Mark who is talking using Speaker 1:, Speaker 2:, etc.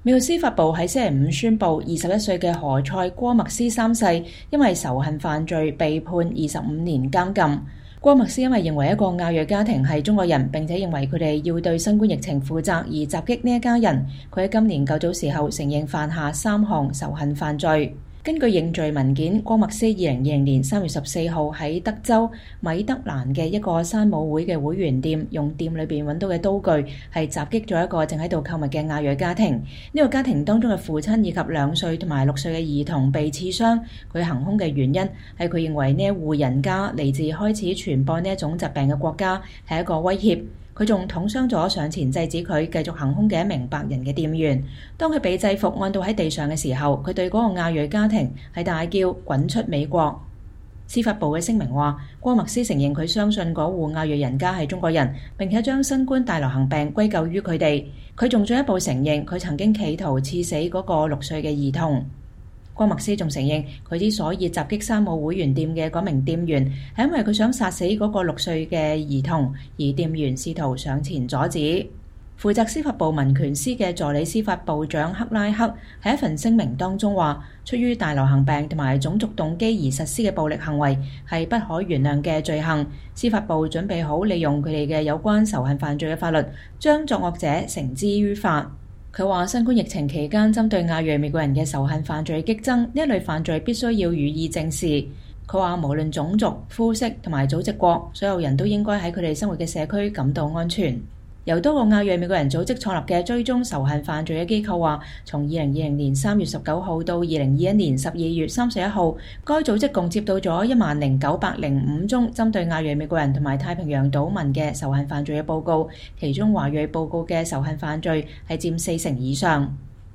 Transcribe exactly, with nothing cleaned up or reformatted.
Speaker 1: 美國司法部喺星期五宣布，二十一歲嘅何塞戈麥斯三世因為仇恨犯罪被判二十五年監禁。戈麥斯因為認為一個亞裔家庭係中國人，並且認為佢哋要對新冠疫情負責而襲擊呢一家人，佢喺今年較早時候承認犯下三項仇恨犯罪。根據認罪文件，戈麥斯二零二零年三月十四號喺德州米德蘭嘅一個山姆會嘅會員店，用店裏邊揾到嘅刀具係襲擊咗一個正喺度購物嘅亞裔家庭。呢個家庭當中嘅父親以及兩歲同埋六歲嘅兒童被刺傷。佢行兇嘅原因係佢認為呢一戶人家嚟自開始傳播呢一種疾病嘅國家，係一個威脅。佢仲捅傷咗上前制止佢繼續行兇嘅一名白人嘅店員。當佢被制服按到喺地上嘅時候，佢對嗰個亞裔家庭係大叫滾出美國。司法部嘅聲明話，戈麥斯承認佢相信嗰戶亞裔人家係中國人，並且將新冠大流行病歸咎於佢哋。佢仲進一步承認佢曾經企圖刺死嗰個六歲嘅兒童。戈麥斯仲承認佢之所以襲擊山姆會員店嘅嗰名店員，係因為佢想殺死嗰個六歲嘅兒童，而店員試圖上前阻止。負責司法部民權司嘅助理司法部長克拉克喺一份聲明當中話，出於大流行病同埋種族動機而實施嘅暴力行為係不可原諒嘅罪行。司法部準備好利用佢哋嘅有關仇恨犯罪嘅法律，將作惡者繩之於法。佢話新冠疫情期間針對亞裔美國人嘅仇恨犯罪激增，呢一類犯罪必須要予以正視。佢話無論種族、膚色同埋祖籍國，所有人都應該喺佢哋生活嘅社區感到安全。由多個亞裔美國人組織創立嘅追蹤仇恨犯罪嘅機構話，從二零二零年三月十九號到二零二一年十二月三十一號，該組織共接到咗一萬零九百零五宗針對亞裔美國人同埋太平洋島民嘅仇恨犯罪嘅報告，其中華裔報告嘅仇恨犯罪係佔四成以上。